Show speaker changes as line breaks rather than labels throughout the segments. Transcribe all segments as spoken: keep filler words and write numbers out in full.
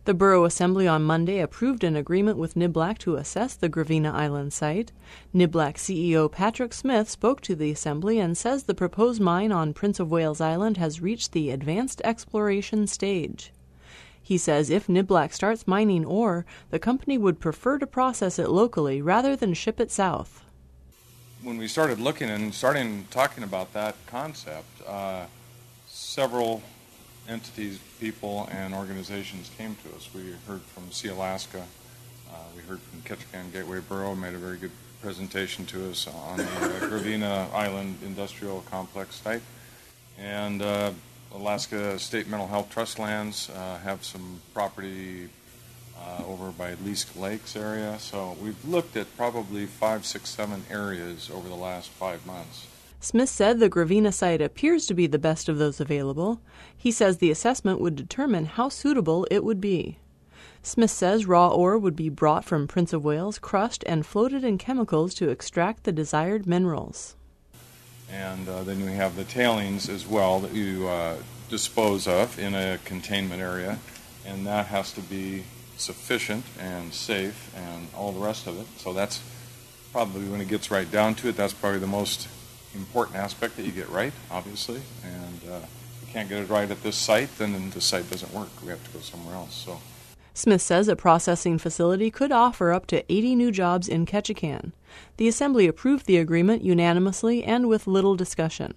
The Borough Assembly on Monday approved an agreement with Niblack to assess the Gravina Island site. Niblack C E O Patrick Smith spoke to the Assembly and says the proposed mine on Prince of Wales Island has reached the advanced exploration stage. He says if Niblack starts mining ore, the company would prefer to process it locally rather than ship it south.
When we started looking and starting talking about that concept, uh, several entities, people, and organizations came to us. We heard from Sea Alaska, uh, we heard from Ketchikan Gateway Borough, made a very good presentation to us on the uh, Gravina Island Industrial Complex site. And uh, Alaska State Mental Health Trust lands uh, have some property uh, over by Leask Lakes area. So we've looked at probably five, six, seven areas over the last five months.
Smith said the Gravina site appears to be the best of those available. He says the assessment would determine how suitable it would be. Smith says raw ore would be brought from Prince of Wales, crushed, and floated in chemicals to extract the desired minerals.
And uh, then we have the tailings as well that you uh, dispose of in a containment area, and that has to be sufficient and safe and all the rest of it. So that's probably, when it gets right down to it, that's probably the most important aspect that you get right, obviously. And uh, if you can't get it right at this site, then the site doesn't work. We have to go somewhere else. So
Smith says a processing facility could offer up to eighty new jobs in Ketchikan. The Assembly approved the agreement unanimously and with little discussion.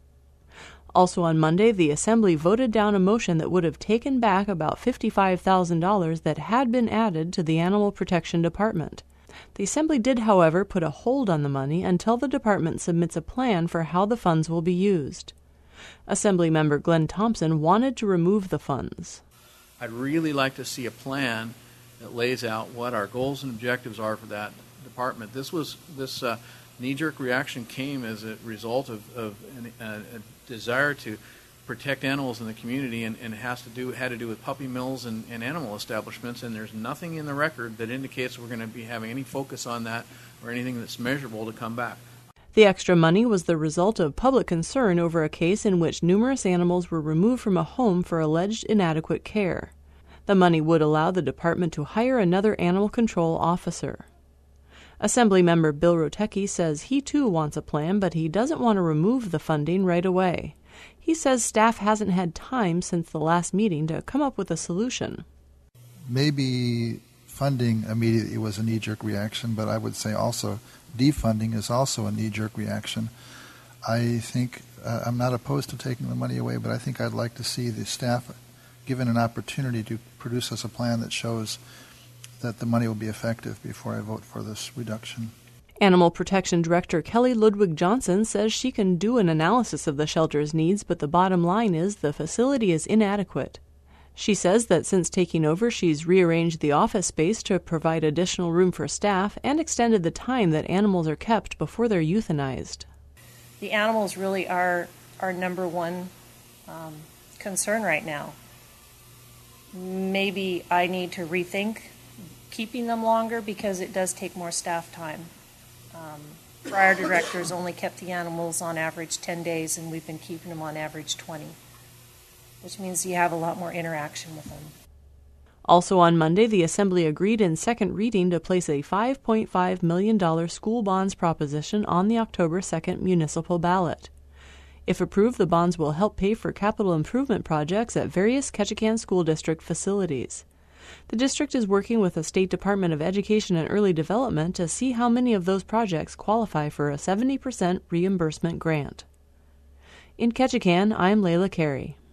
Also on Monday, the Assembly voted down a motion that would have taken back about fifty-five thousand dollars that had been added to the Animal Protection Department. The Assembly did, however, put a hold on the money until the department submits a plan for how the funds will be used. Assembly member Glenn Thompson wanted to remove the funds.
I'd really like to see a plan that lays out what our goals and objectives are for that department. This was this uh, knee-jerk reaction came as a result of, of an, a, a desire to protect animals in the community, and, and it has to do had to do with puppy mills and, and animal establishments. And there's nothing in the record that indicates we're going to be having any focus on that or anything that's measurable to come back.
The extra money was the result of public concern over a case in which numerous animals were removed from a home for alleged inadequate care. The money would allow the department to hire another animal control officer. Assembly member Bill Rotecki says he too wants a plan, but he doesn't want to remove the funding right away. He says staff hasn't had time since the last meeting to come up with a solution.
Maybe funding immediately was a knee-jerk reaction, but I would say also defunding is also a knee-jerk reaction. I think uh, I'm not opposed to taking the money away, but I think I'd like to see the staff given an opportunity to produce us a plan that shows that the money will be effective before I vote for this reduction.
Animal Protection Director Kelly Ludwig Johnson says she can do an analysis of the shelter's needs, but the bottom line is the facility is inadequate. She says that since taking over, she's rearranged the office space to provide additional room for staff and extended the time that animals are kept before they're euthanized.
The animals really are our number one um, concern right now. Maybe I need to rethink keeping them longer because it does take more staff time. Um, prior directors only kept the animals on average ten days, and we've been keeping them on average twenty, which means you have a lot more interaction with them.
Also on Monday, the Assembly agreed in second reading to place a five point five million dollars school bonds proposition on the October second municipal ballot. If approved, the bonds will help pay for capital improvement projects at various Ketchikan School District facilities. The district is working with the State Department of Education and Early Development to see how many of those projects qualify for a seventy percent reimbursement grant. In Ketchikan, I'm Layla Carey.